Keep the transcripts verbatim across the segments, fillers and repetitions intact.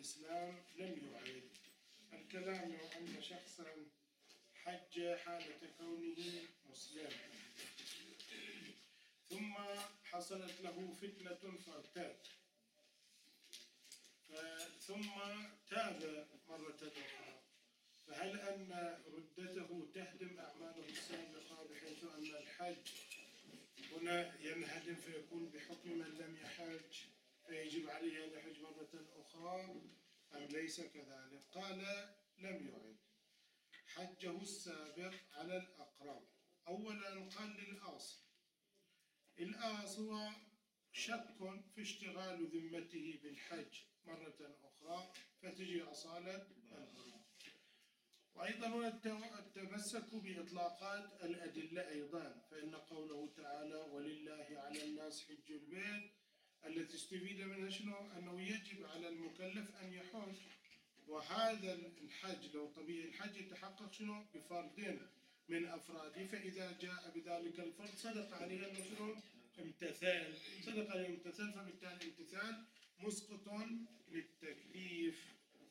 الإسلام لم يعد. الكلام لو أن شخصا حج حالة كونه مسلما ثم حصلت له فتنة فارتاد ثم تاب مرة أخرى، فهل أن ردته تهدم أعماله السابقة بحيث أن الحج هنا ينهدم فيكون بحكم من لم يحج فيجب عليه أن يحج مرة أخرى أم ليس كذلك؟ قال لم يعد حجه السابق على الأقرب. أولا قال للآصل، الآصل هو شك في اشتغال ذمته بالحج مرة أخرى فتجي أصالة الهروب. وأيضا هنا التمسك بإطلاقات الأدلة أيضا، فإن قوله تعالى ولله على الناس حج البيت التي استفيد منها شنو؟ أنه يجب على المكلف أن يحج، وهذا الحج لو طبيعي الحج يتحقق شنو؟ بفردين من أفراده، فإذا جاء بذلك الفرد صدق عليه أنه شنو؟ امتثال، صدق عليه امتثال، فبالتالي الامتثال مسقط للتكليف.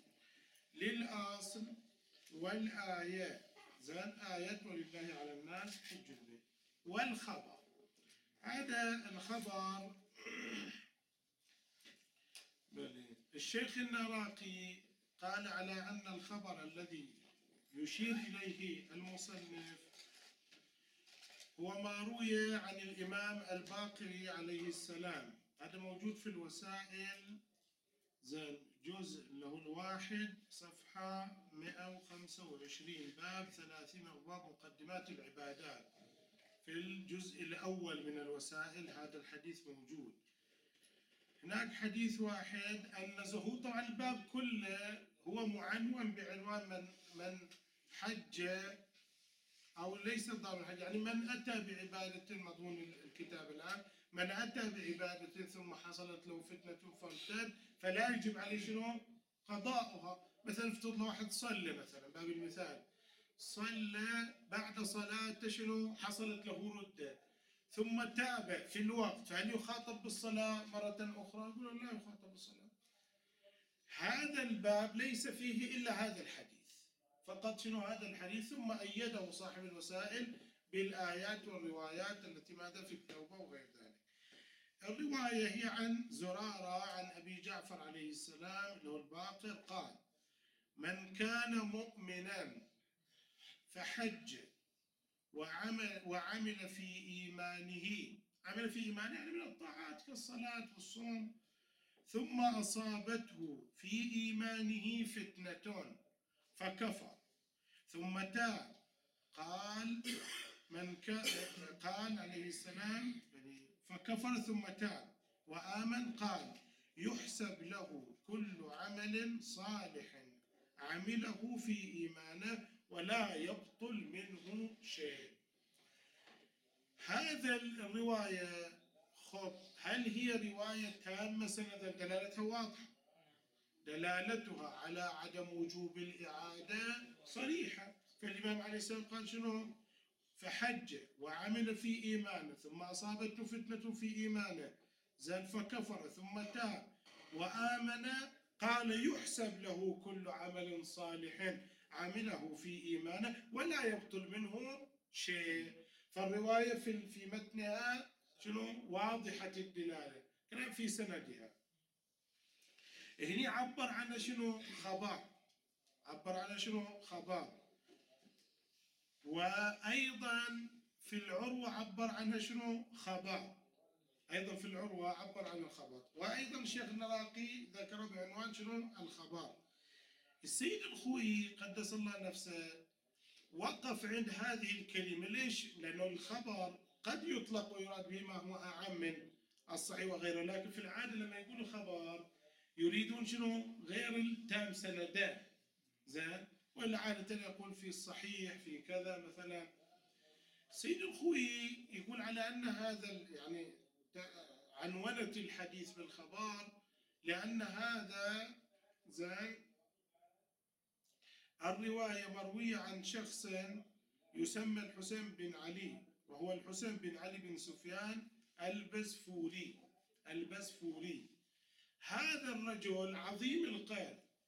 للأصل والآية زين آية ولله على الناس حج البيت والخبر. هذا الخبر الشيخ النراقي قال على أن الخبر الذي يشير إليه المصنف هو ما روي عن الإمام الباقري عليه السلام، هذا موجود في الوسائل زين جزء له الواحد صفحة مئة وخمسة وعشرين باب ثلاثين أبواب مقدمات العبادات، في الجزء الأول من الوسائل هذا الحديث موجود. هناك حديث واحد أن زهو طبعا الباب كله هو معنون بعنوان من من حج أو ليس ضامن الحج، يعني من أتى بعبادة مضمون الكتاب الآن، من أتى بعبادة ثم حصلت له فتنة فارتد فلا يجب عليه شنو؟ قضاؤها. مثلا افترض له واحد صلى مثلا باب المثال، صلى بعد صلاة شنو؟ حصلت له ردة ثم تاب في الوقت، فهل يخاطب بالصلاة مرة أخرى؟ يقول لا يخاطب بالصلاة. هذا الباب ليس فيه إلا هذا الحديث فقط، شنو هذا الحديث، ثم أيده صاحب الوسائل بالآيات والروايات التي ماذا في التوبة وغير ذلك. الرواية هي عن زرارة عن أبي جعفر عليه السلام اللي هو الباقر قال من كان مؤمنا فحج وعمل, وعمل في إيمانه، عمل في إيمانه يعني من الطاعات كالصلاة والصوم، ثم أصابته في إيمانه فتنة فكفر ثم تاب، قال من كان قال عليه السلام فكفر ثم تاب وآمن، قال يحسب له كل عمل صالح عمله في إيمانه ولا يبطل منه شيء. هذا الرواية خب هل هي رواية تامة سندا؟ دلالتها واضحة، دلالتها على عدم وجوب الإعادة صريحة، فالإمام عليه السلام قال شنو؟ فحج وعمل في إيمانه ثم أصابته فتنة في إيمانه زاد فكفر ثم تاب وآمن، قال يحسب له كل عمل صالح عمله في إيمانه ولا يبطل منه شيء. فالرواية في في متنها شنو؟ واضحة الدلالة، كلام في سندها. هني عبر عنها شنو؟ خبر، عبر عنها شنو؟ خبر. وأيضا في العروة عبر عنها شنو؟ خبر، أيضا في العروة عبر عن الخبر. وأيضا الشيخ النراقي ذكره بعنوان شنو؟ الخبر. السيد الخوئي قدس الله نفسه وقف عند هذه الكلمة، ليش؟ لأنه الخبر قد يطلق ويراد به ما هو أعم من الصحيح وغيره، لكن في العادة لما يقولوا خبر يريدون شنو؟ غير التام سندان زين، ولا عادة يقول في الصحيح في كذا مثلا. سيد الخوئي يقول على أن هذا يعني عنونة الحديث بالخبر لأن هذا زين الرواية مروية عن شخص يسمى الحسين بن علي، وهو الحسين بن علي بن سفيان البزفوري البزفوري. هذا الرجل عظيم القدر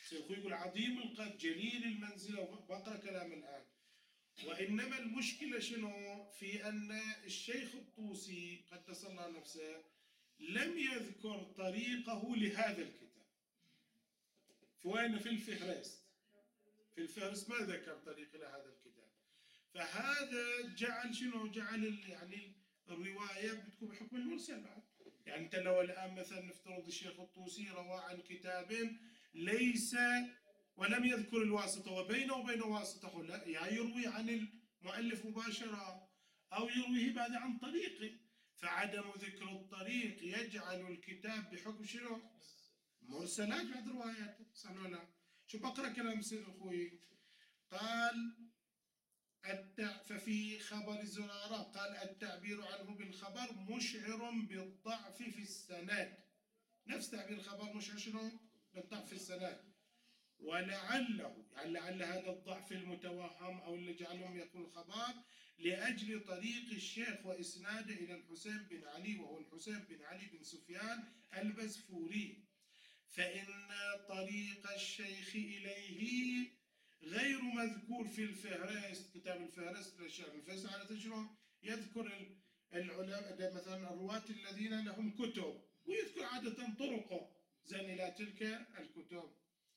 سيكون يقول عظيم القدر جليل المنزلة، بقرأ كلام الآن. وإنما المشكلة شنو؟ في أن الشيخ الطوسي قدس الله نفسه لم يذكر طريقه لهذا الكتاب. فوين؟ في الفهرست. في الفهرست ما ذكر طريق لهذا الكتاب. فهذا جعل شنو؟ جعل يعني الرواية بتكون بحكم المرسل بعد. يعني أنت لو الآن مثلا نفترض الشيخ الطوسي روى عن كتاب ليس ولم يذكر الواسطة وبينه وبين واسطة، لا، يا يروي عن المؤلف مباشرة أو يرويه بعد عن طريقه. فعدم ذكر الطريق يجعل الكتاب بحكم شنو؟ مرسلات بعد رواياته، صح ولا لا؟ شو بقرأ كلام سيد أخوي. قال التع... ففي خبر زرارة قال التعبير عنه بالخبر مشعر بالضعف في السند. نفس تعبير الخبر مشعر شنو؟ بالضعف في السند. ولعله يعني لعل هذا الضعف المتوهم أو اللي جعلهم يقول خبر لأجل طريق الشيخ وإسناده إلى الحسين بن علي، وهو الحسين بن علي بن سفيان البزفوري، فإن طريق الشيخ إليه غير مذكور في الفهرست. كتاب الفهرست للشيخ الفهرست على شنو؟ يذكر العلماء مثلا الرواة الذين لهم كتب ويذكر عادة طرقه زين إلى تلك الكتب،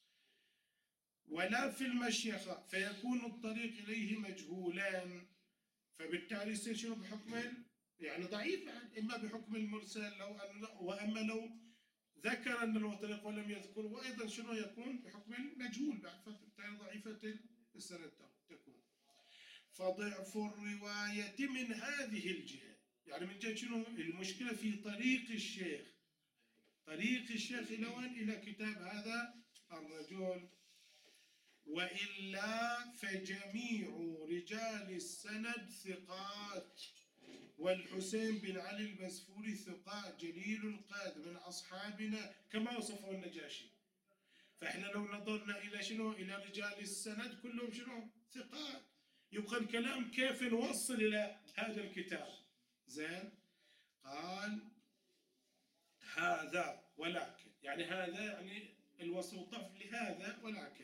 ولا في المشيخة، فيكون الطريق إليه مجهولان. فبالتالي يصير شنو؟ بحكم يعني ضعيف، إما بحكم المرسل لو أن، وأما لو ذكر أن له طريق ولم يذكر، وأيضا شنو يكون بحكم المجهول بعد، فبالتالي ضعيفة السند تكون. فضعف الرواية من هذه الجهة، يعني من جهة شنو؟ المشكلة في طريق الشيخ، طريق الشيخ إلى وين؟ إلى كتاب هذا الرجل. وإلا فجميع رجال السند ثقات، والحسين بن علي البزفوري ثقات جليل القدر من أصحابنا كما وصفه النجاشي. فإحنا لو نظرنا إلى شنو؟ إلى رجال السند كلهم شنو؟ ثقات. يبقى الكلام كيف نوصل إلى هذا الكتاب؟ زين. قال هذا ولكن، يعني هذا يعني الوصف الضعف لهذا، ولكن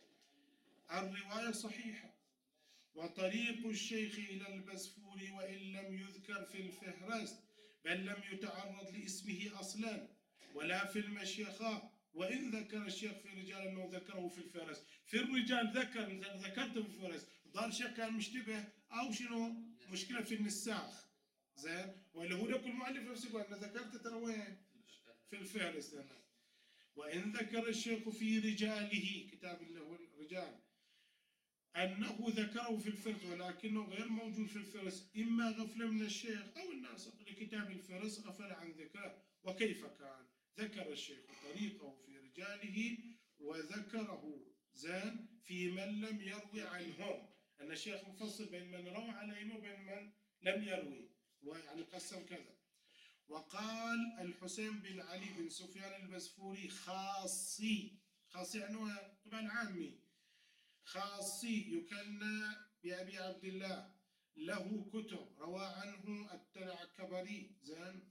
الرواية صحيحة، وطريق الشيخ إلى البزفوري وإن لم يذكر في الفهرست بل لم يتعرض لاسمه أصلا ولا في المشيخة، وإن ذكر الشيخ في رجال أنه ذكره في الفهرست. في الرجال ذكر مثلا ذكرته في الفهرست، ظهر الشيخ كان مشتبه أو شنو مشكلة في النساخ. زين. ولا هو لك المؤلف نفسه يقول أنا ذكرت ترى وين؟ في الفهرست أنا. وإن ذكر الشيخ في رجاله، كتاب اللي هو الرجال، أنه ذكره في الفهرست ولكنه غير موجود في الفهرست، إما غفلة من الشيخ أو الناسخ لكتاب الفهرست غفل عن ذكره. وكيف كان؟ ذكر الشيخ طريقه في رجاله وذكره زين في من لم يروي عنهم، أن الشيخ مفصل بين من روى عليهم وبين من لم يروي، ويعني قسم كذا. وقال الحسين بن علي بن سفيان البزفوري خاصي، خاصي يعني طبعا عامي، خاصي يكنى بأبي عبد الله، له كتب روى عنه التنعكبري زين،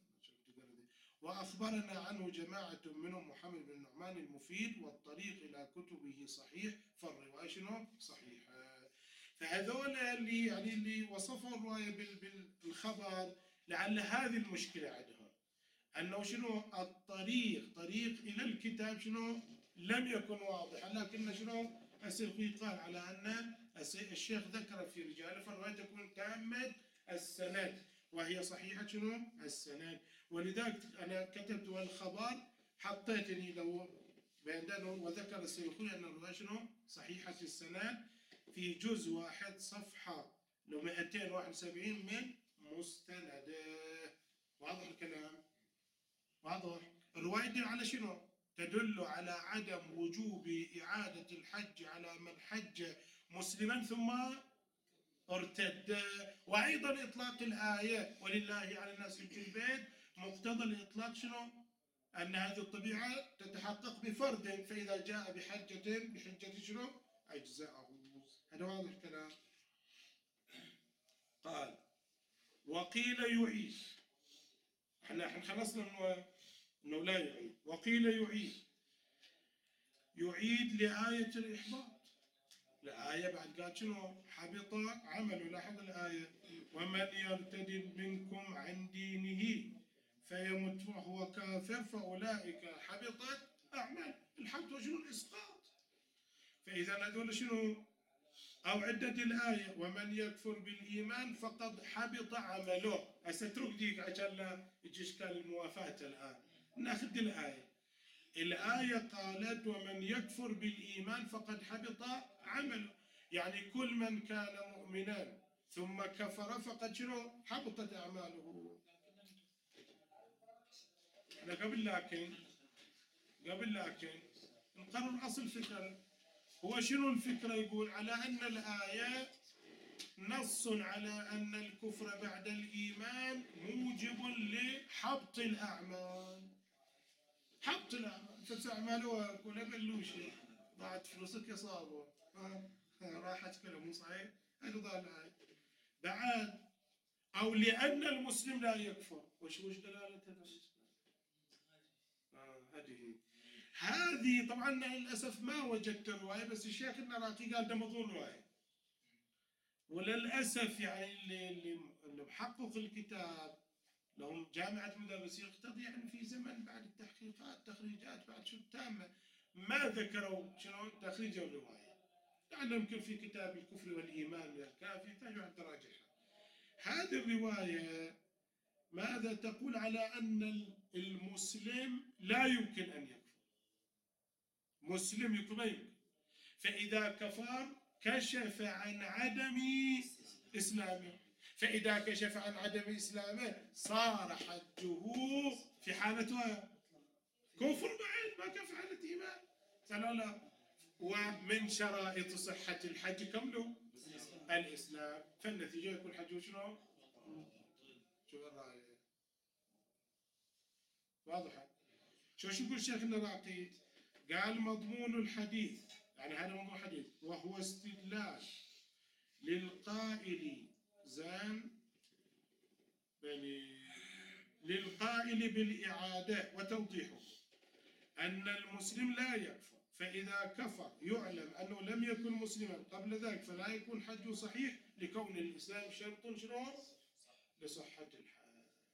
وأخبرنا عنه جماعة منهم محمد بن النعمان المفيد، والطريق إلى كتبه صحيح، فالرواية شنو؟ صحيحة. فهذول اللي يعني اللي وصفوا الرواية بالخبر لعل هذه المشكلة عندهم، أنه شنو؟ الطريق طريق إلى الكتاب شنو؟ لم يكن واضحا، لكن شنو؟ السيخي قال على أن الشيخ ذكر في رجاله، فالرواية تكون تامة السند وهي صحيحة شنو؟ السند. ولذلك أنا كتبت والخبر حطيتني لو بينه، وذكر السيخي أن الرواية شنو؟ صحيحة السند في جزء واحد صفحة لو مئتين وواحد وسبعين من مستنده. واضح الكلام؟ واضح؟ الرواية دي على شنو؟ تدل على عدم وجوب إعادة الحج على من حج مسلما ثم ارتد، وأيضا إطلاق الآية ولله على الناس حج البيت، مقتضى الإطلاق شنو؟ أن هذه الطبيعة تتحقق بفرد، فإذا جاء بحجة بحجة شنو؟ أجزاءه. هذا واضح الكلام. قال وقيل يعيد، احنا خلصنا انه انه لا يعيد. وقيل يعيد يعيد لآية الإحباط. الآية بعد قال شنو؟ حبط عمله. لاحظ الآية: ومن يرتد منكم عن دينه فيمت وهو كافر فأولئك حبطت أعمال. الحبط وشنو؟ الإسقاط. فإذا هذول شنو؟ أو عدة الآية: ومن يكفر بالإيمان فقد حبط عمله. هسه اترك ديك عشان لا يجي إشكال الموافاة. الآن ناخذ الآية. الآية قالت: ومن يكفر بالإيمان فقد حبط عمله، يعني كل من كان مؤمنا ثم كفر فقد شنو؟ حبطت أعماله. أنا قبل لكن قبل لكن نقرر أصل الفكرة. هو شنو الفكرة؟ يقول على أن الآية نص على أن الكفر بعد الإيمان موجب لحبط الأعمال. حبط الأعمال. فأعمالها كلها بلوشة، ضاعت فلوسك يا صابر، راحت كلها، مو صحيح؟ هذا ضال بعد. أو لأن المسلم لا يكفر. وش وش دلالة هذا؟ آه هذه هذه طبعا للأسف ما وجدت الرواية، بس الشيخ النراقي قال ده مضمون رواية. وللأسف يعني اللي اللي محقق الكتاب لهم جامعة مدرسين يقتضي يعني في زمن بعد التحقيقات تخريجات بعد شو تامة ما ذكروا شنو تخريج الرواية. لعل يمكن في كتاب الكفر والإيمان من الكافي تجمع تراجعها. هذه الرواية ماذا تقول؟ على أن المسلم لا يمكن أن يكفر. مسلم يكون ما يمكن. فإذا كفر كشف عن عدم إسلامه. فإذا كشف عن عدم إسلامه صار حجه في حالة كفر بعد ما كان في حالة إيمان. لا لا. ومن شرائط صحة الحج كمله الإسلام. فالنتيجة يكون حجه شنو؟ شو الرأي؟ واضحة؟ شو شو يقول الشيخ النراقي؟ قال مضمون الحديث، يعني هذا مضمون الحديث، وهو استدلال للقائل زان يعني للقائل بالإعادة وتوضيحه أن المسلم لا يكفر، فإذا كفر يعلم أنه لم يكن مسلما قبل ذلك فلا يكون حجه صحيح لكون الإسلام شرط شنو؟ لصحة الحج.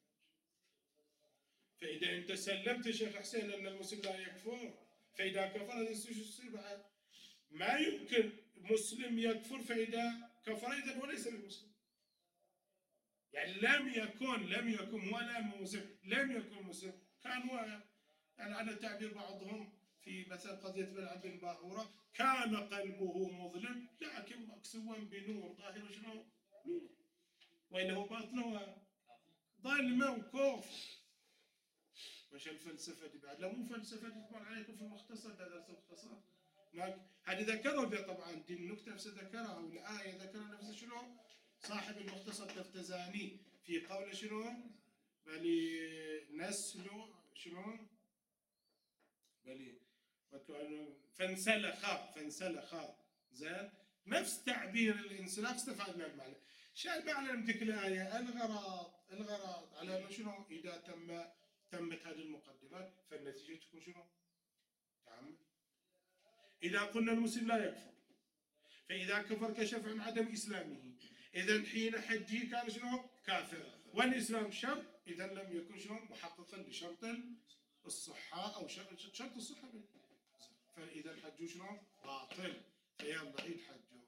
فإذا أنت سلمت شيخ حسين أن المسلم لا يكفر، فإذا كفر هذا شو يصير بعد؟ ما يمكن مسلم يكفر فإذا كفر إذا هو ليس بمسلم. يعني لم يكن لم يكن ولا مسلم لم يكن مسلم كان هو يعني على تعبير بعضهم في مثلا قضية بلعب بن باهورة كان قلبه مظلم لكن مكسوا بنور ظاهر شنو؟ نور وإنه باطنه ظلمة وكفر. مش الفلسفة دي بعد، لا مو فلسفة دي طبعا عليكم في المختصر، ده درس مختصر هذه ذكره طبعا دي النكتة نفسها ذكرها والآية ذكرها نفسها شنو؟ صاحب المختصر التفتزاني في قوله شنو؟ بل نسل شنو؟ بل فانسلخ فانسلخ زين نفس تعبير الانسلاخ استفاد من المعنى. شو معنى نمتك الآية؟ الغرض الغرض على انه شنو؟ إذا تم تمت هذه المقدمات فالنتيجة تكون شنو؟ تعمل. إذا قلنا المسلم لا يكفر فإذا كفر كشف عن عدم إسلامه، إذا حين حجه كان شنو؟ كافر. والإسلام شرط، إذا لم يكن شنو؟ محققا لشرط الصحة أو شرط شرط الصحة. فإذا الحج شنو؟ باطل. فيلا عيد حجه.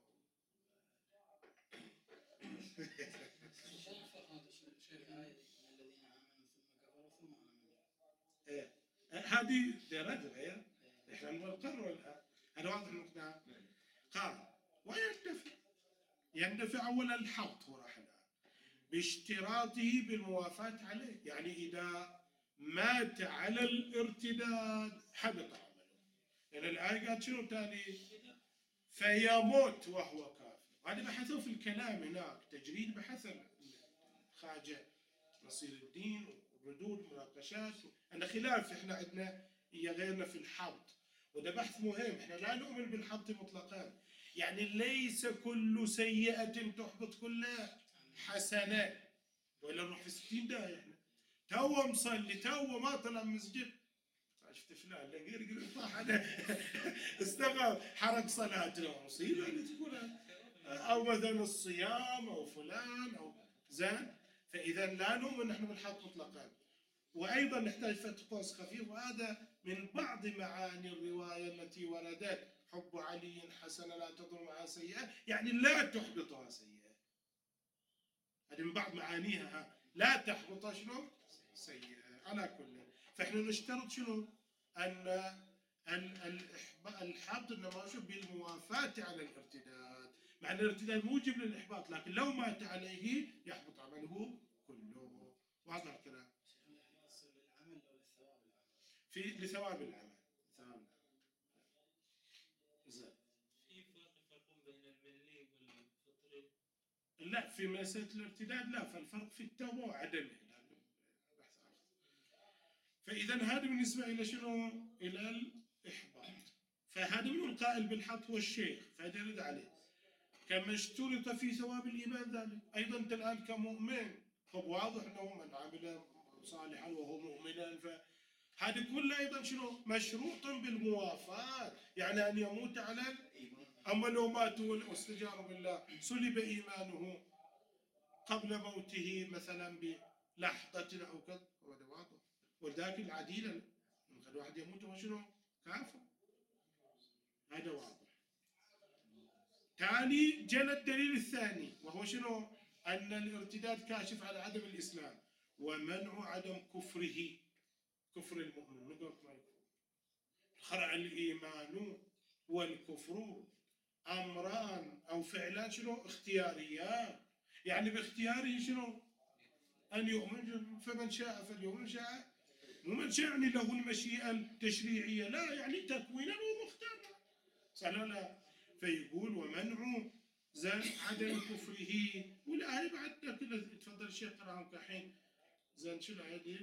ايه هذه درجة غير احنا نقرر الآن. هذا واضح المقنع. قال ويندفع يندفع أولا الحبط هو راح الآن باشتراطه بالموافاة عليه، يعني إذا مات على الارتداد حبط عمله. يعني الآية قالت شنو تالي؟ فيموت وهو كافر. هذا بحثوا في الكلام هناك تجريد بحث الخواجة نصير الدين وردود مناقشات. عندنا خلاف احنا عندنا هي غيرنا في الحبط، وده بحث مهم. احنا لا نؤمن بالحبط مطلقا، يعني ليس كل سيئة تحبط كل حسنة، ولا نروح في ستين داهية. احنا تو مصلي تو ما طلع مسجد شفت فلان غير يقول طاح عليه استغرب حرق صلاته مصيبه اللي تقول، او مثلا الصيام او فلان او زين. فاذا لا نؤمن نحن بالحق مطلقا. وايضا نحتاج فتح قوس خفيف، وهذا من بعض معاني الروايه التي وردت: حب علي حسنه لا تضر معها سيئه، يعني لا تحبطها سيئه. هذه من بعض معانيها، لا تحبط شنو؟ سيئه. على كل، فاحنا نشترط شنو؟ ان الحبط انما شو بالموافاه على الارتداد، مع ان الارتداد موجب للاحباط، لكن لو مات عليه يحبط عمله كله. واضح الكلام؟ في لثواب العمل. ثواب العمل. في فرق يفرقون بين الملي والفطري؟ لا، في مسألة الارتداد لا، فالفرق في التوبة وعدمه. فإذا هذا بالنسبة إلى شنو؟ إلى الإحباط. فهذا من القائل بالحق هو الشيخ، فهذا يرد عليه. كما اشترط في ثواب الإيمان ذلك، أيضا أنت الآن كمؤمن، طب واضح أنه من عمل صالحا وهو مؤمنا، فهذا كله أيضا شنو؟ مشروط بالموافاة، يعني أن يموت على الإيمان. أما لو ماتوا واستجاروا بالله سلب إيمانه قبل موته مثلا بلحظة أو كذا، هذا واضح. ولذلك العديل من خلي واحد يموت هو شنو؟ كافر. هذا واضح. تالي جاء الدليل الثاني وهو شنو؟ أن الارتداد كاشف على عدم الإسلام ومنع عدم كفره، كفر المؤمن من قبل ما يكفر. خرع الإيمان والكفر أمران أو فعلان شنو؟ اختياريان، يعني باختياره شنو؟ أن يؤمن، فمن شاء فليؤمن شاء، ومن شاء يعني له المشيئة التشريعية، لا يعني تكوينا ومختارا، صح لا؟ فيقول ومنع زين عدم كفره. والآية بعد كده تفضل الشيخ قراهم كحين. زين شو الآية دي؟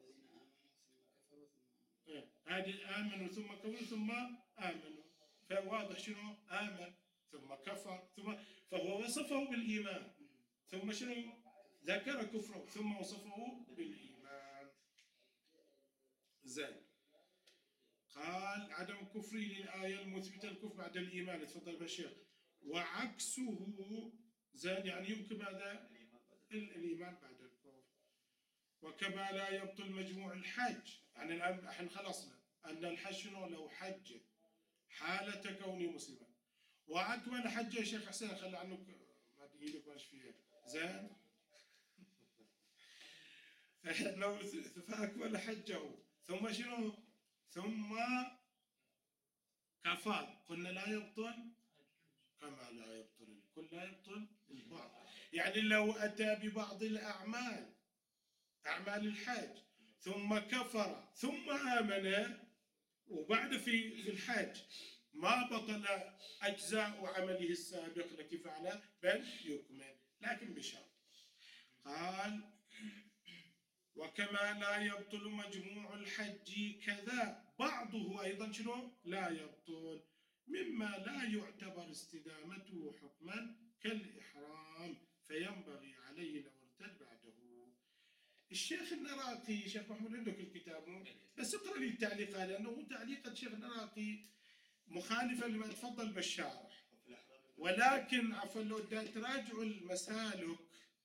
هذه آمنوا ثم كفروا ثم آمنوا، فواضح شنو؟ آمن ثم كفر ثم، فهو وصفه بالإيمان ثم شنو؟ ذكر كفره ثم وصفه بالإيمان. زين. قال عدم كفره للآية المثبتة الكفر بعد الإيمان، تفضل الشيخ. وعكسه زين يعني يمكن هذا الإيمان بعد الكفر. وكما لا يبطل مجموع الحج، يعني الآن احنا خلصنا أن الحج شنو؟ لو حج حالة كوني مسلما وأكمل حج يا شيخ حسين، خلي عنك ما تجيلك ماش فيها زين. فلو فأكمل حجه ثم شنو؟ ثم كفر، قلنا لا يبطل كما لا يبطل الكل، لا يبطل البعض. يعني لو أتى ببعض الأعمال أعمال الحج ثم كفر ثم آمن وبعد في في الحج ما بطل أجزاء عمله السابق التي فعله، بل يكمل لكن بشرط. قال وكما لا يبطل مجموع الحج كذا بعضه أيضا شنو؟ لا يبطل، مما لا يعتبر استدامته حكما كالإحرام، فينبغي عليه لو ارتد بعده. الشيخ النراقي، شيخ محمود عندك الكتاب، بس اقرأ لي التعليق هذا لأنه تعليقة الشيخ النراقي مخالفة لما تفضل بالشارح، ولكن عفوا لو تراجعوا المسالك،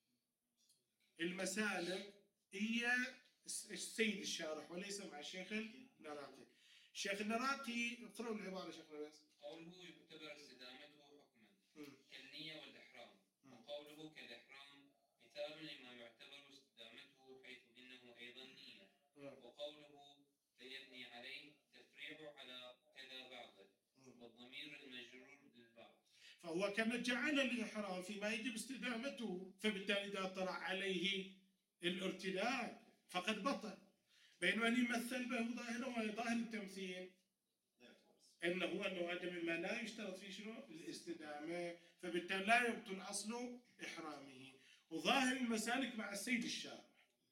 المسالك هي السيد الشارح وليس مع الشيخ النراقي. الشيخ النراقي اقرأوا العبارة شيخنا بس. قوله يعتبر استدامته حكما كالنية والإحرام، وقوله كالإحرام مثال لما يعتبر استدامته حيث إنه أيضا نية، وقوله سيبني عليه تفريع على كذا بعضه، والضمير المجرور للبعض. فهو كما جعل الإحرام فيما يجب استدامته، فبالتالي إذا طلع عليه الارتداد فقد بطل، بينما أن يمثل به ظاهره ظاهر التمثيل انه انه هذا مما لا يشترط فيه شنو؟ الاستدامه، فبالتالي لا يبطل اصل احرامه. وظاهر المسالك مع السيد الشارح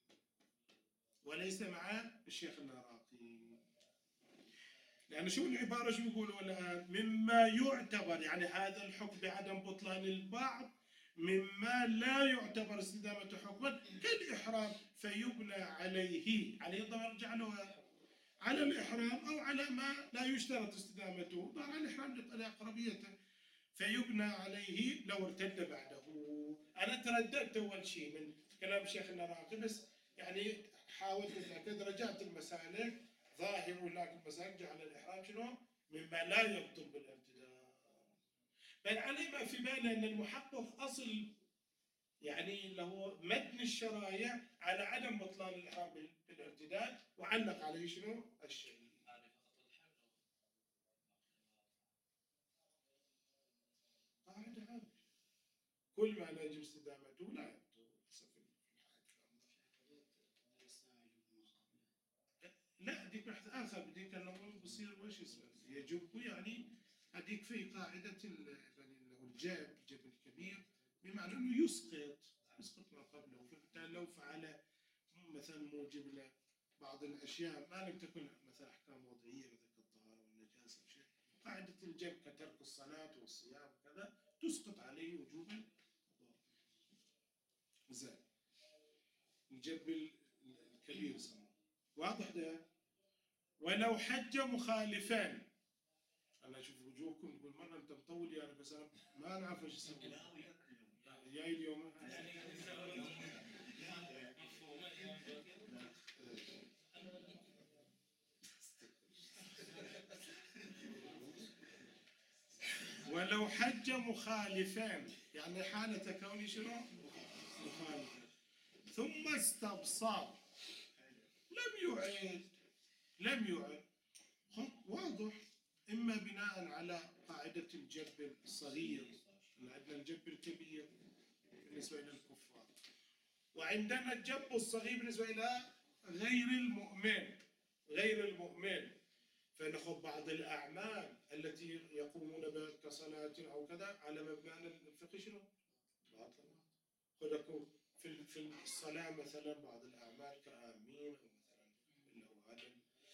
وليس مع الشيخ النراقي، لأن شو العبارة شو يقولوا الآن؟ مما يعتبر، يعني هذا الحكم بعدم بطلان البعض مما لا يعتبر استدامة حكما كالإحرام، فيبنى عليه، عليه الضمير رجع له على الإحرام أو على ما لا يشترط استدامته، ظهر على الإحرام لأقربيته فيبنى عليه لو ارتد بعده. أنا ترددت أول شيء من كلام شيخنا العراقي، بس يعني حاولت أتأكد، رجعت المسالك، ظاهر هناك المسالك جعل الإحرام شنو؟ مما لا يبطل بالارتداد. بل علي ما في بالي أن المحقق أصل يعني له متن الشرايع على عدم بطلان الإحرام بالارتداد، وعلق عليه شنو؟ الشيء. قاعدة عامة كل ما لا يجب استدامته لا يبطل. لا هذيك آخر بديك أنه بصير وش اسمه يجب، يعني هذيك في قاعدة الجاب الجب الكبير، بمعنى أنه يسقط يسقط ما قبله، فبالتالي لو فعل مثلا موجب بعض الأشياء ما لم تكن مثلا أحكام وضعية مثل الطهارة والنجاسة أو شيء، قاعدة الجب كترك الصلاة والصيام وكذا تسقط عليه وجوبا. زين الجب الكبير يسموه واضح ده. ولو حج مخالفان، انا اشوف وجوهكم تقول مره انت مطول يعني، بس انا ما نعرف ايش اسوي جاي اليوم. ولو حج مخالفان يعني حالة كوني شنو؟ مخالفا، ثم استبصر لم يعد لم يعد واضح، إما بناء على قاعدة الجب الصغير، عندنا الجب الكبير بالنسبة إلى الكفار، وعندنا الجب الصغير بالنسبة إلى غير المؤمن غير المؤمن فنأخذ بعض الأعمال التي يقومون بها كصلاة أو كذا على مبنى الفقه شنو؟ باطل. خذكم في في الصلاة مثلا بعض الأعمال كآمين أو مثلا أو هذا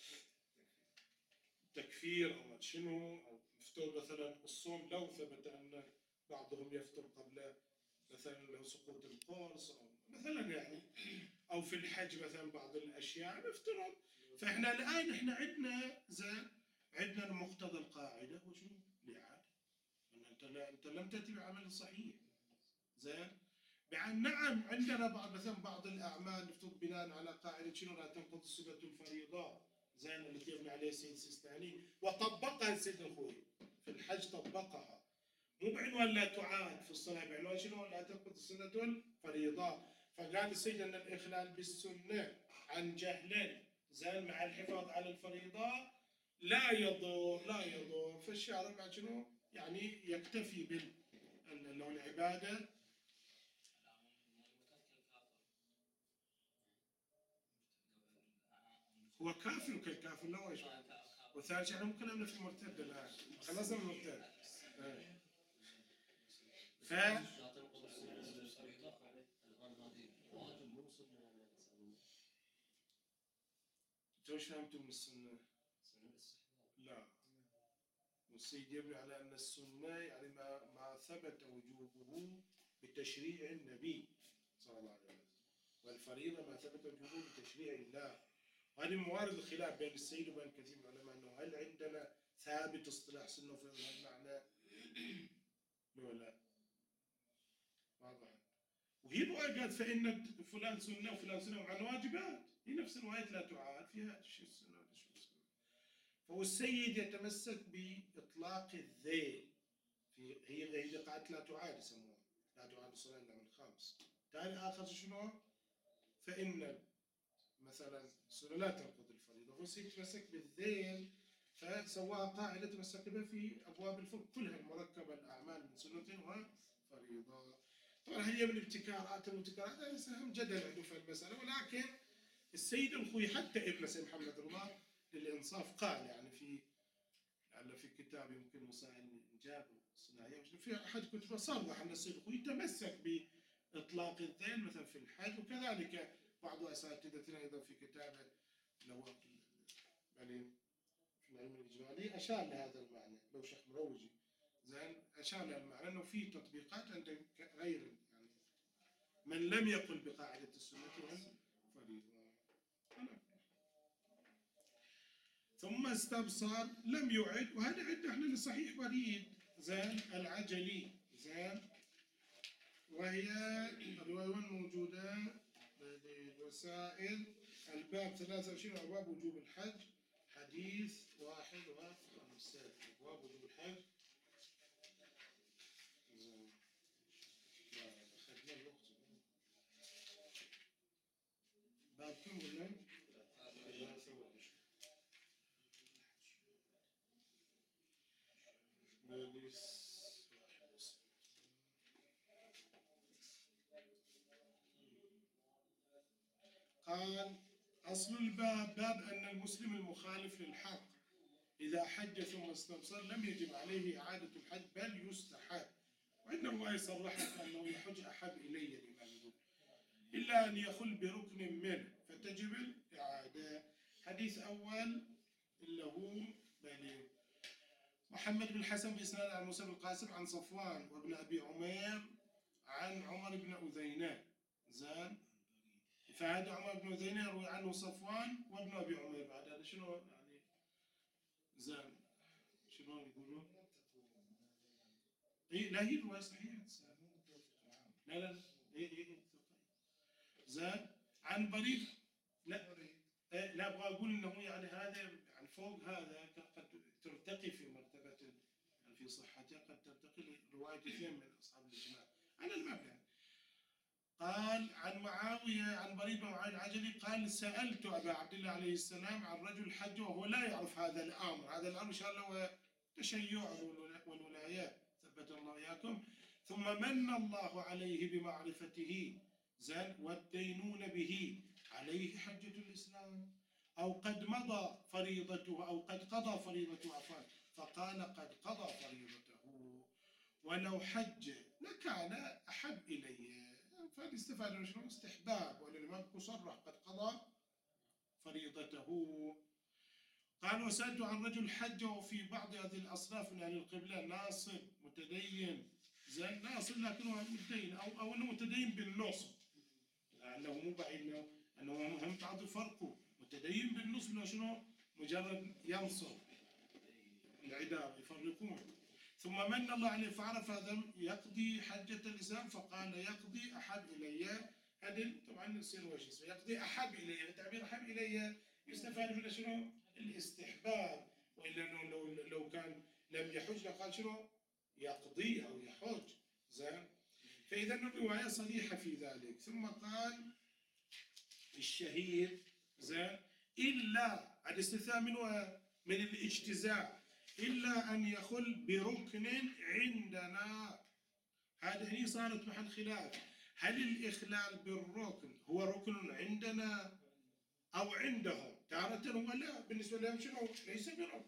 تكفير أو شنو، أو يفتر مثلا الصوم لو ثبت أن بعضهم يفطر قبل مثلا سقوط القرص أو مثلا يعني، أو في الحج مثلا بعض الأشياء نفترض. فإحنا الآن إحنا عندنا زين عندنا مقتضى القاعدة وشنو؟ الإعادة. أنت لا أنت لم تأتي بعمل صحيح. زين بأن نعم عندنا بعض مثلا بعض الأعمال نفترض بناء على قاعدة شنو لا تنقض الصلة الفريضة زين التي يبني عليها السيد السيستاني وطبقها السيد الخوي في الحج، طبقها مو بعنوان لا تعاد في الصلاة، بعنوان شنو؟ لا تنقض السنة الفريضة. فقال السيد أن الإخلال بالسنة عن جهل زين مع الحفاظ على الفريضة لا يضر لا يضر فالشارع بعد شنو؟ يعني يكتفي بال العبادة. هو كافر كالكافر لا ايش وثاني شيء احنا مو كلامنا في المرتد الان، خلصنا من المرتد. ف انتوا ايش فهمتوا من السنه؟ لا والسيد يبني على ان السنه يعني ما ما ثبت وجوبه بتشريع النبي صلى الله عليه وسلم، والفريضه ما ثبت وجوبه بتشريع الله. وهذه موارد الخلاف بين السيد وبين كثير من العلماء انه هل عندنا ثابت اصطلاح سنه في هذا المعنى؟ ولا واضح. وهي رواية قالت فإن فلان سنة وفلان سنة وعن واجبات، هي نفس الرواية لا تعاد فيها شيء السنة ولا شيء السنة. فهو السيد يتمسك بإطلاق الذيل في هي هي قاعدة لا تعاد يسموها، لا تعاد الصلاة إلا من خمس. ثاني آخر شنو؟ فإن مثلا السنة لا تنقض الفريضة، فهو السيد يتمسك بالذيل فسواها قاعدة تمسك بها في أبواب الفقه كلها المركبة الأعمال من سنة وفريضة. طبعا هي من ابتكارات المبتكرات هذا سهم جدل عنده في المسألة، ولكن السيد الخوي حتى ابن سيد محمد رضا للإنصاف قال يعني في لعل في كتاب يمكن مسائل جاب صناعية في أحد كتبه صرح أن السيد الخوي تمسك بإطلاق الذيل مثلا في الحج، وكذلك بعض أساتذتنا أيضا في كتابه لو يعني في العلم الإجمالي أشار لهذا المعنى، لو شيخ مروجي زين أشار لهذا المعنى أنه في تطبيقات عند غير يعني من لم يقل بقاعدة السنة والفريضة. ثم استبصر لم يعد، وهذا عندنا احنا لصحيح بريد زين العجلي زين، وهي الرواية موجودة بالوسائل الباب ثلاثة وعشرين أبواب وجوب الحج حديث واحد وخمسة أبواب وجوب الحج. باب كم قلنا؟ قال أصل الباب باب أن المسلم المخالف للحق إذا حج ثم استبصر لم يجب عليه إعادة الحج بل يستحب، وإن الرواية صرحت أنه يحج أحب إلي الإمام يقول إلا أن يخل بركن منه فتجب الإعادة. حديث أول اللي هو بني محمد بن الحسن بإسناد عن موسى بن القاسم عن صفوان وابن أبي عمير عن عمر بن أذينة زين، فهذا عمر بن أذينة يروي عنه صفوان وابن أبي عمير، بعد هذا شنو يعني زين شنو يقولوا؟ إيه لا هي رواية صحيحة لا لا إيه إيه زين عن بريد لا إيه لا أبغى أقول إنه يعني هذا يعني فوق هذا قد ترتقي في مرتبة في صحته، قد ترتقي لرواية اثنين من أصحاب الإجماع على المبنى. قال عن معاوية عن بريد بن معاوية العجلي قال سألت أبا عبد الله عليه السلام عن رجل حج وهو لا يعرف هذا الأمر، هذا الأمر إن شاء الله هو تشيع والولايات ثبت الله إياكم، ثم من الله عليه بمعرفته زين والدينون به عليه حجة الإسلام أو قد مضى فريضته أو قد قضى فريضته عفوا، فقال قد قضى فريضته ولو حج لكان أحب إلي، فالاستفادة من شنو؟ استحباب، وللإمام مصرح قد قضى فريضته. قال وسألت عن رجل حج وفي بعض هذه الأصناف من أهل القبلة ناصب متدين زين ناصب لكنه متدين أو أو أنه متدين بالنصب، لأنه مو بعيد أنه هم تعرفوا فرقه، متدين بالنصب لو شنو؟ مجرد ينصب العداء يفرقون. ثم من الله عليه فعرف هذا يقضي حجة الإسلام فقال يقضي أحب إلي، هذا طبعا يصير وش اسمه يقضي أحب إلي، تعبير أحب إلي يستفاد منه شنو؟ الاستحباب، وإلا لو لو كان لم يحج لقال شنو؟ يقضي أو يحج زين، فإذا الرواية صريحة في ذلك. ثم قال الشهيد زين إلا الاستثناء من من الاجتزاء إلا أن يخل بركن عندنا، هذه هي صارت محل خلاف، هل الإخلال بالركن هو ركن عندنا أو عندهم؟ تارة هو لا بالنسبة لهم شنو؟ ليس بركن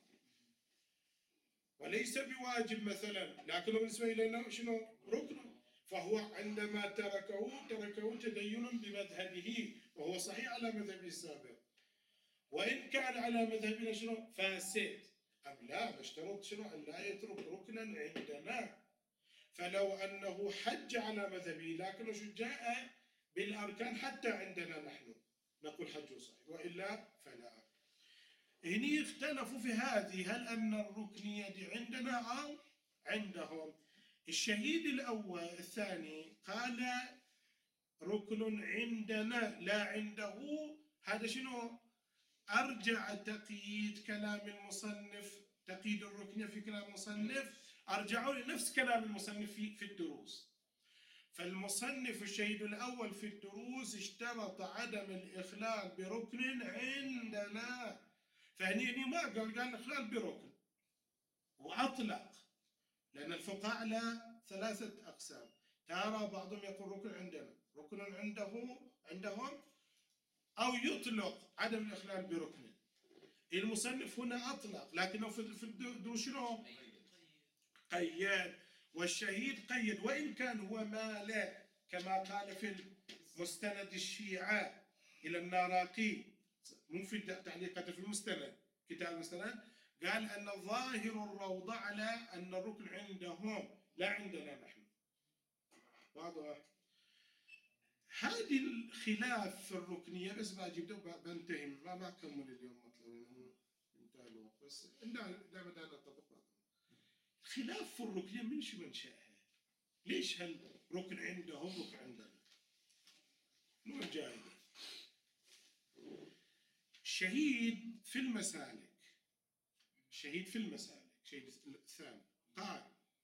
وليس بواجب مثلا، لكنه بالنسبة إلينا شنو؟ ركن، فهو عندما تركه تركه تدينا بمذهبه وهو صحيح على مذهبه السابق، وإن كان على مذهبنا شنو؟ فاسد، أم لا نشترط شنو؟ أن لا يترك ركنا عندنا، فلو أنه حج على مذهبه لكنه شو جاء بالأركان حتى عندنا نحن نقول حجه صحيح، وإلا فلا. هني اختلفوا في هذه، هل أن الركنية دي عندنا أو عندهم؟ الشهيد الأول الثاني قال ركن عندنا لا عنده، هذا شنو؟ أرجع تقييد كلام المصنف، تقييد الركنية في كلام المصنف أرجعوا لنفس كلام المصنف في, في الدروس. فالمصنف الشهيد الأول في الدروس اشترط عدم الإخلال بركن عندنا، فهني ما قال قال الإخلال بركن وأطلق، لأن الفقهاء على ثلاثة أقسام، ترى بعضهم يقول ركن عندنا ركن عنده عندهم أو يطلق عدم الإخلال بركن. المصنف هنا أطلق لكنه في الدروس شنو؟ قيد، والشهيد قيد وإن كان هو مال كما قال في المستند الشيعة إلى الناراقي، مو في تعليقاته في المستند كتاب المستند، قال أن ظاهر الروضة على أن الركن عندهم لا عندنا نحن. واضح؟ هذه الخلاف في الركنية بس بجيب بنتهي ما ما أكمل اليوم مطلب انتهى الوقت. بس لا بدأنا نطبق خلاف في الركنين من شو منشأها؟ ليش هالركن عندهم ركن عندنا؟ مو جاي. الشهيد في المسالك، الشهيد في المسالك، الشهيد الثاني قال: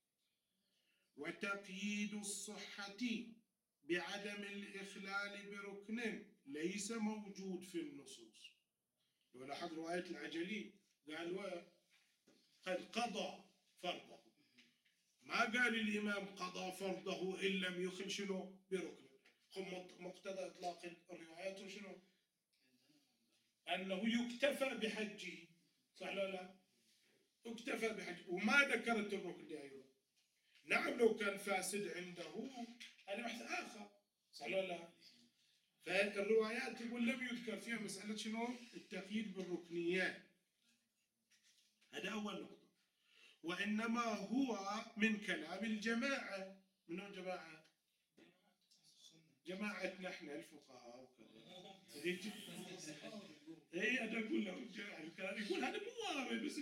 وتقييد الصحة بعدم الإخلال بركن ليس موجود في النصوص. لو لاحظ رواية العجلي قال قد قضى فرضه، ما قال الإمام قضى فرضه إن لم يخل شنو بركن. مقتضى إطلاق الروايات شنو؟ أنه يكتفى بحجه، صح ولا لا؟ يكتفى بحجه وما ذكرت الركن دي. أيضا نعم لو كان فاسد عنده هذا بحث آخر، صح ولا لا؟ فالروايات تقول لم يذكر فيها مسألة شنو؟ التقييد بالركنيات. هذا أول نقطة. وإنما هو من كلام الجماعة. من هو الجماعة؟ جماعتنا احنا الفقهاء وكذا. اي انا اقول له يقول هذا مو وارد بس.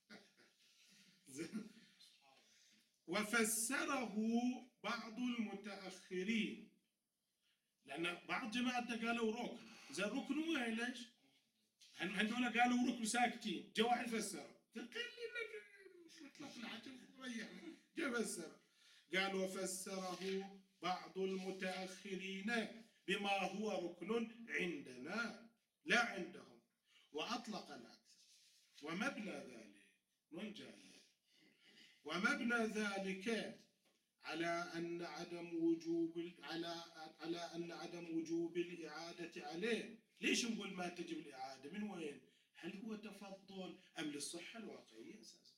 وفسره بعض المتأخرين، لأن بعض جماعتنا قالوا ركن، زين ركن وين ليش؟ هذول قالوا ركن ساكتين، جو واحد فسروا، قال لي مطلق العجب ريحنا، جا فسر، قال وفسره بعض المتأخرين بما هو ركن عندنا لا عندهم، وأطلق العكس. ومبنى ذلك من جاء ومبنى ذلك على أن عدم وجوب على على أن عدم وجوب الإعادة عليه. ليش نقول ما تجب الإعادة؟ من وين؟ هل هو تفضل أم للصحة الواقعية أساسا؟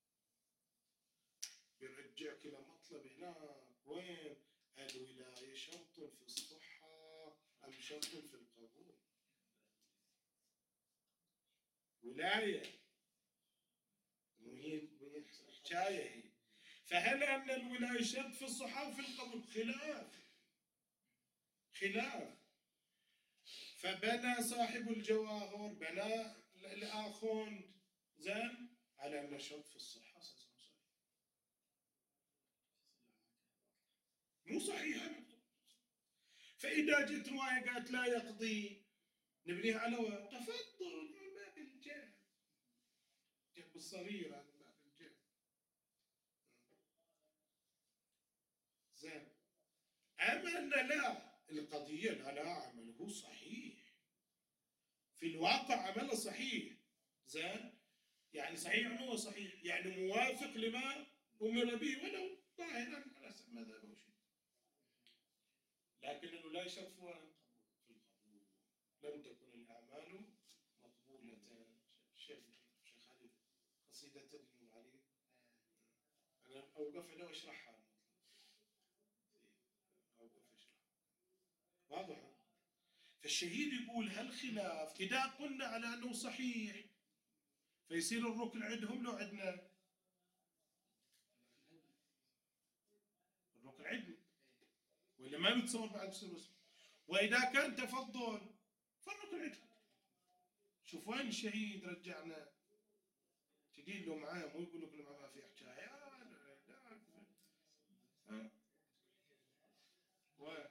بيرجعك إلى مطلب هناك، وين؟ الولاية شرط في الصحة أم شرط في القبول؟ ولاية وهي حكاية هي. فهل أن الولاية شرط في الصحة وفي القبول؟ خلاف خلاف. فبنى صاحب الجواهر، بنى الآخوند زين على أن الشرط في الصحة أساسا صحيح، مو صحيح. فإذا جت رواية قالت لا يقضي نبنيها على تفضل من باب الجهل، جنب الصغير هذا من باب الجهل. زين. أما أن لا القضية لا لا عمله صحيح، في الواقع عمله صحيح. زين. يعني صحيح هو صحيح، يعني موافق لما أمر به ولو ظاهرا على حسب مذهبه شيء، لكن انه لا يشرف في القبول. لم تكن الاعمال مقبوله. شيخ شيخ خالد قصيده تدل عليه، انا اوقف له واشرحها، اوقف اشرحها واضح. فالشهيد يقول هل خلاف اذا قلنا على انه صحيح فيصير الركن عندهم لو عندنا الركن عندنا، ولا ما بتصور بعد بسرعة. وإذا كان تفضل فالركن عندهم. شوف وين الشهيد رجعنا، تقول له معاه مو يقول لك ما في حكاية. لا لا ها وين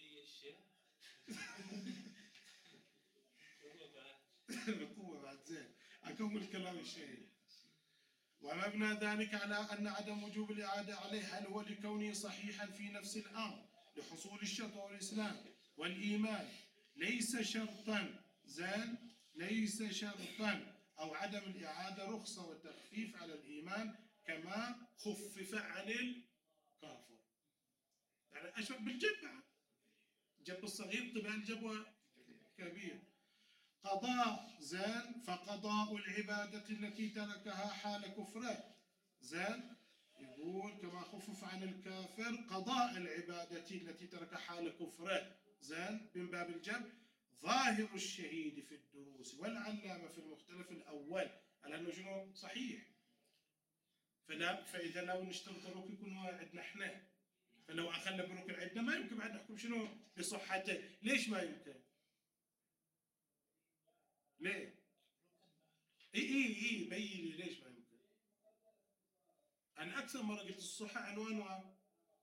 القوة بعد زين أكمل كلام الشهيد. ومبنى ذلك على أن عدم وجوب الإعادة عليه هل هو لكونه صحيحا في نفس الأمر لحصول الشرط والإسلام والإيمان ليس شرطا. زين. ليس شرطا أو عدم الإعادة رخصة وتخفيف على الإيمان كما خفف عن الكافر. يعني أشبه بالجبع، جب الصغير طبعا الجبوة كبير. قضاء. زين. فقضاء العبادة التي تركها حال كفره. زين. يقول كما خفف عن الكافر قضاء العبادة التي تركها حال كفره. زين. من باب الجمع. ظاهر الشهيد في الدروس والعلامة في المختلف الأول على أنه شنو صحيح. فلا فإذا لو نشترط الركن يكون عندنا احنا، فلو أخلنا بركن عندنا ما يمكن بعد نحكم شنو بصحته. ليش ما يمكن؟ ليه؟ اي اي اي بين لي ليش ما يمكن. انا اكثر مره قلت الصحه عنوانها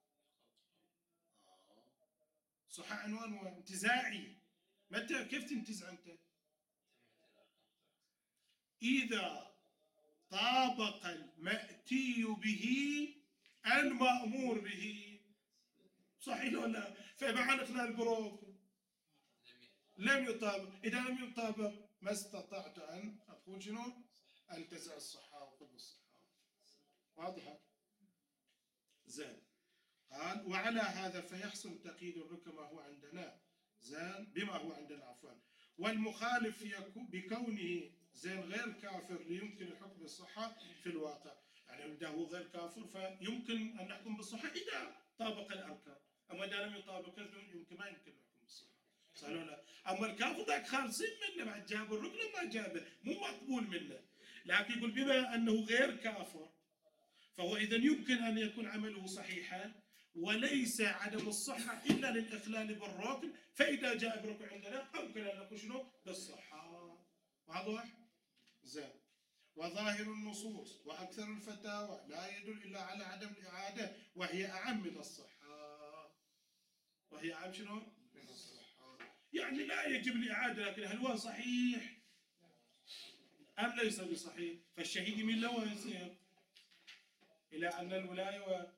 صحه عنوانها انتزاعي. متى كيف تنتزع انت؟ اذا طابق المأتي به المأمور به. صحيح ولا؟ فمعنى خلال البروك لم يطابق. إذا لم يطابق ما استطعت أن أقول شنو؟ أنتزع الصحة وخذ الصحة. واضحة؟ زين. قال وعلى هذا فيحسن تقييد الركن ما هو عندنا زين بما هو عندنا عفوا، والمخالف بكونه زين غير كافر ليمكن الحكم بالصحة في الواقع. يعني إذا هو غير كافر فيمكن أن نحكم بالصحة إذا طابق الأركان، أما إذا لم يطابق يمكن ما يمكن الحكم بالصحة. صح ولا لا؟ أما الكافر ذاك خالصين منه بعد جاب الركن ما جابه مو مقبول منه، لكن يقول بما أنه غير كافر فهو إذا يمكن أن يكون عمله صحيحا وليس عدم الصحة إلا للإخلال بالركن، فإذا جاء بركن عندنا يمكن أن نقول شنو؟ بالصحة. واضح؟ زين. وظاهر النصوص وأكثر الفتاوى لا يدل إلا على عدم الإعادة وهي أعم من الصحة. وهي أعم شنو؟ من الصحة. يعني لا يجب الإعادة، لكن هل هو صحيح أم ليس بصحيح؟ فالشهيد من له يصير إلى أن الولاية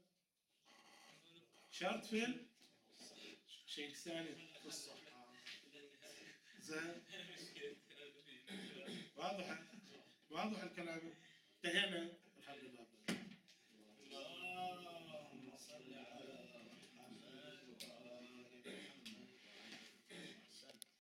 شرط في الشيء الثاني في الصحة. زين. واضح واضح الكلام. انتهينا.